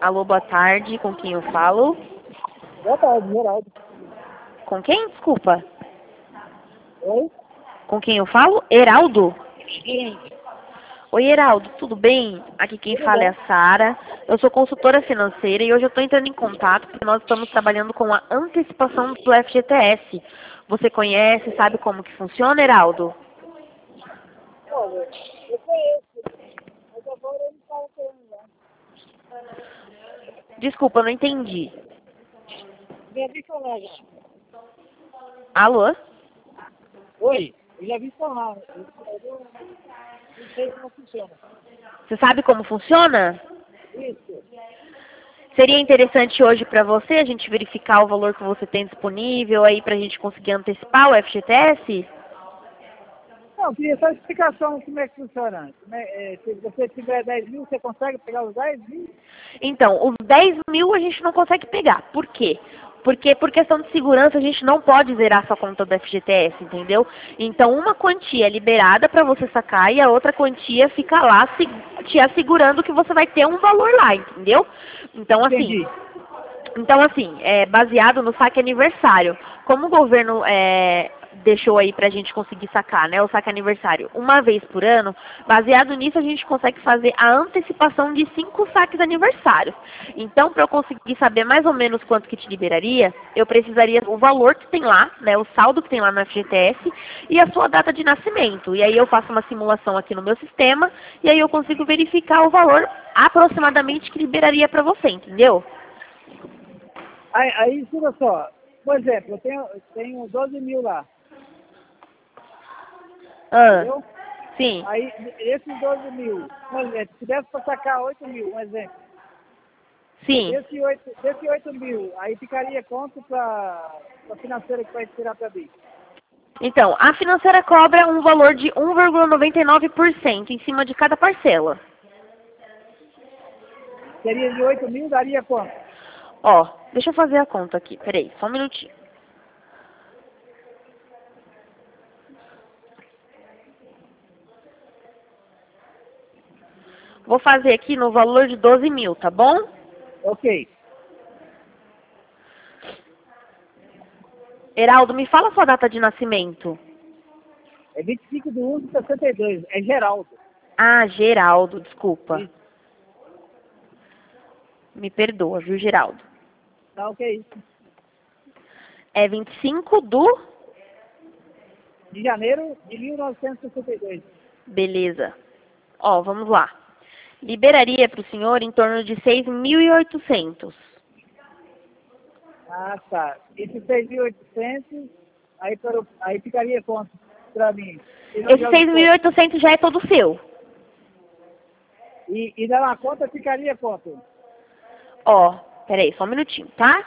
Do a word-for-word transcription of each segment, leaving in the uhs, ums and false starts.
Alô, boa tarde. Com quem eu falo? Boa tarde, Geraldo. Com quem? Desculpa. Oi? Com quem eu falo? Heraldo? Sim. Oi, Heraldo, tudo bem? Aqui quem Tudo fala é bom? a Sara. Eu sou consultora financeira e hoje eu estou entrando em contato porque nós estamos trabalhando com a antecipação do F G T S. Você conhece, sabe como que funciona, Heraldo? Olha, eu conheço, mas agora eu não falo com ele, não. Desculpa, eu não entendi. Já vi falar já. Alô? Oi, eu já vi falar. Eu, eu não, não sei como funciona. Você sabe como funciona? Isso. Seria interessante hoje para você a gente verificar o valor que você tem disponível aí para a gente conseguir antecipar o F G T S? Não, eu queria só explicação de como é que funciona. Como é, é, se você tiver dez mil, você consegue pegar os dez mil? Então, os dez mil a gente não consegue pegar. Por quê? Porque por questão de segurança a gente não pode zerar sua conta do F G T S, entendeu? Então uma quantia é liberada para você sacar e a outra quantia fica lá se- te assegurando que você vai ter um valor lá, entendeu? Então assim, Entendi. então, assim, é baseado no saque aniversário. Como o governo é, deixou aí pra gente conseguir sacar, né, o saque aniversário uma vez por ano, baseado nisso a gente consegue fazer a antecipação de cinco saques aniversários. Então, para eu conseguir saber mais ou menos quanto que te liberaria, eu precisaria o valor que tem lá, né, o saldo que tem lá no F G T S e a sua data de nascimento. E aí eu faço uma simulação aqui no meu sistema e aí eu consigo verificar o valor aproximadamente que liberaria para você, entendeu? Aí, aí, escuta só. Por exemplo, eu tenho, eu tenho doze mil lá, Ah, entendeu? sim. Aí, esses doze mil, por exemplo, se desse para sacar oito mil, um exemplo. Sim. Desse oito, desse oito mil, aí ficaria quanto para a financeira que vai tirar para mim? Então, a financeira cobra um valor de um vírgula noventa e nove por cento em cima de cada parcela. Seria de oito mil, daria quanto? Ó, deixa eu fazer a conta aqui. Peraí, só um minutinho. Vou fazer aqui no valor de doze mil, tá bom? Ok. Heraldo, me fala sua data de nascimento. É vinte e cinco de um de sessenta e dois. É Geraldo. Ah, Geraldo, desculpa. Isso. Me perdoa, viu, Geraldo? Tá, ok. Isso. É vinte e cinco do... De janeiro de mil novecentos e sessenta e dois. Beleza. Ó, vamos lá. Liberaria para o senhor em torno de seis mil e oitocentos. Ah, tá. Esse seis mil e oitocentos, aí, para o- aí ficaria quanto para mim? E não Esse joga seis mil e fora. oitocentos já é todo seu. E, e na conta ficaria quanto? Ó, peraí, só um minutinho, tá?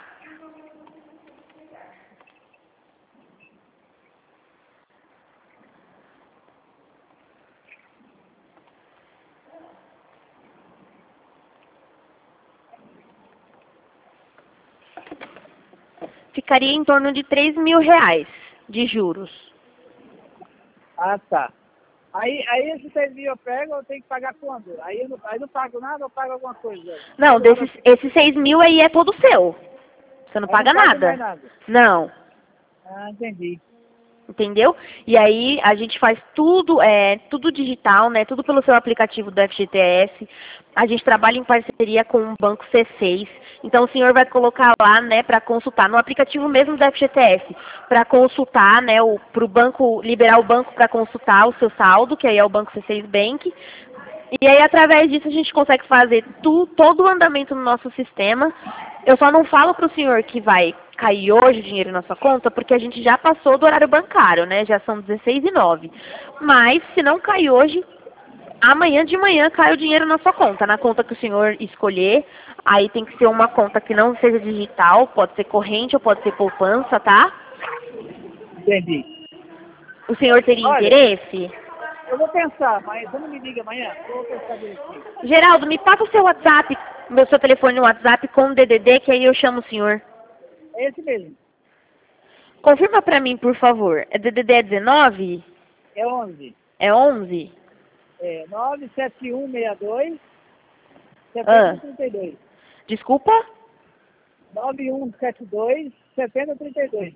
Ficaria em torno de três mil reais de juros. Ah, tá. Aí, aí esse seis mil eu pego, eu tenho que pagar quando? Aí eu não, aí não pago nada, eu pago alguma coisa. Não, Todo ano eu desses, fico, esse seis mil aí é todo seu. Você não aí não paga pago mais nada. nada. Não. Ah, entendi. Entendeu? E aí a gente faz tudo, é, tudo digital, né? Tudo pelo seu aplicativo do F G T S. A gente trabalha em parceria com o Banco C seis. Então o senhor vai colocar lá, né, para consultar no aplicativo mesmo do F G T S, para consultar, né, o pro banco liberar o banco para consultar o seu saldo, que aí é o Banco C seis Bank. E aí, através disso, a gente consegue fazer tu, todo o andamento no nosso sistema. Eu só não falo para o senhor que vai cair hoje o dinheiro na sua conta, porque a gente já passou do horário bancário, né? Já são dezesseis e nove. Mas, se não cair hoje, amanhã de manhã cai o dinheiro na sua conta, na conta que o senhor escolher. Aí tem que ser uma conta que não seja digital, pode ser corrente ou pode ser poupança, tá? Entendi. O senhor teria Olha, interesse? eu vou pensar, mas você não me liga amanhã? Eu vou pensar direitinho. Geraldo, me passa o seu WhatsApp, meu seu telefone no WhatsApp com o D D D, que aí eu chamo o senhor. É esse mesmo. Confirma pra mim, por favor. É D D D é dezenove? É onze. É onze? É nove sete um seis dois Ah, sete zero três dois. Desculpa? nove um sete dois, sete zero três dois.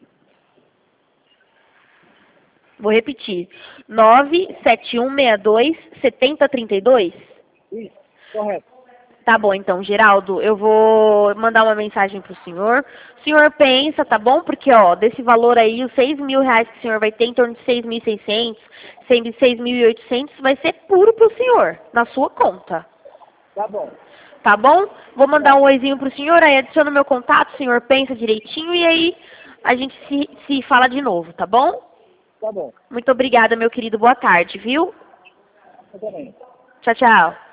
Vou repetir. nove sete um seis dois, sete zero três dois? Isso, correto. Tá bom, então, Geraldo, eu vou mandar uma mensagem pro senhor. O senhor pensa, tá bom? Porque, ó, desse valor aí, os seis mil reais que o senhor vai ter, em torno de seis mil e seiscentos, seis mil e oitocentos, vai ser puro pro senhor, na sua conta. Tá bom. Tá bom? Vou mandar um oizinho pro senhor, aí adiciona o meu contato, o senhor pensa direitinho e aí a gente se, se fala de novo, tá bom? Tá bom. Muito obrigada, meu querido. Boa tarde, viu? Eu também. Tchau, tchau.